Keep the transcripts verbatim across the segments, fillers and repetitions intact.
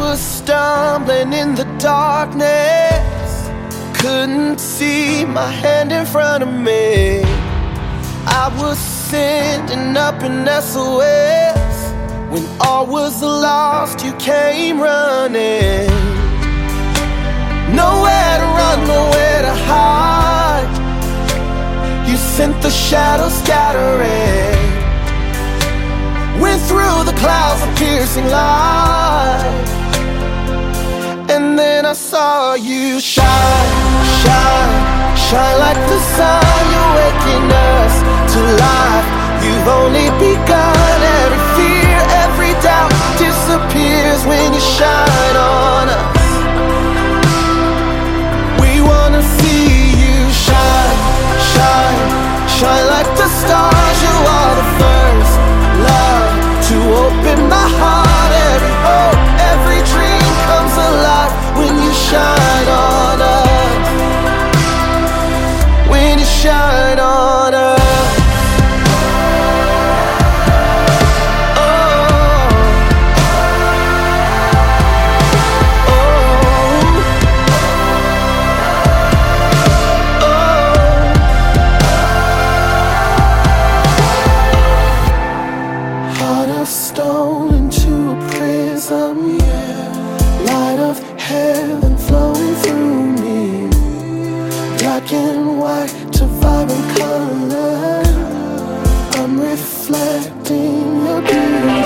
was stumbling in the darkness, couldn't see my hand in front of me. I was sending up an S O S. When all was lost, you came running. Nowhere to run, nowhere to hide. You sent the shadows scattering. Went through the clouds of piercing light. And then I saw you shine, shine, shine like the sun. You're waking us to life. You've only begun. Every fear, every doubt disappears when you shine on us. We wanna see you shine, shine, shine like the stars. You are the first love to open my heart. Every hope, every dream comes alive when you shine on us. When you shine on us. Stone into a prism, yeah. Light of heaven flowing through me. Black and white to vibrant color. I'm reflecting your beauty.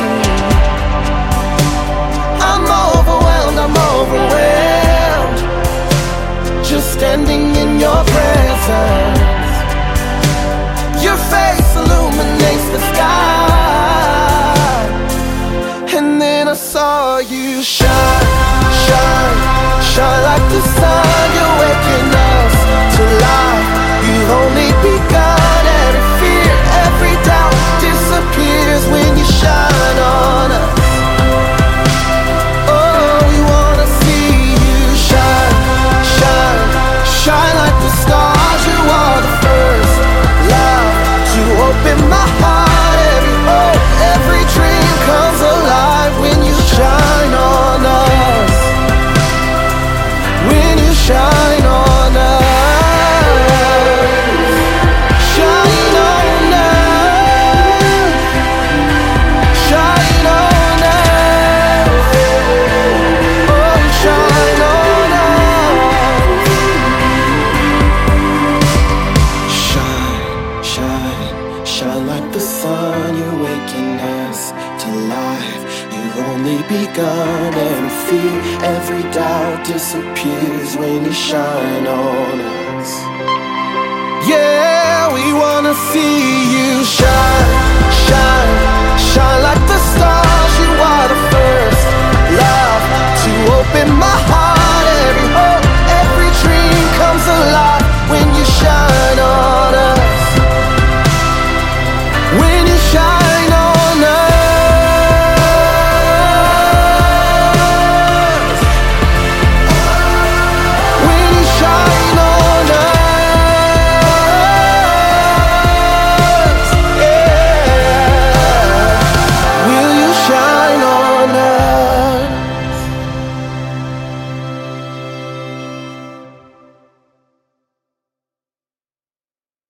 I'm overwhelmed, I'm overwhelmed. Just standing in your presence. Your face illuminates the sky. And then I saw you shine, shine, shine like the sun. You're waking us to life. You've only begun. Every fear, every doubt disappears when you shine on us. Oh, we wanna see you shine, shine, shine like the stars. You are the first love to open my heart. Every hope, every dream comes alive when you shine on us. When you shine on us. Shine on us. Shine on us. Oh, shine on us. Shine, shine, shine like the sun. You're waking us to life. You've only begun. Every fear, every doubt disappears when you shine on us. Yeah, we wanna see you shine, shine,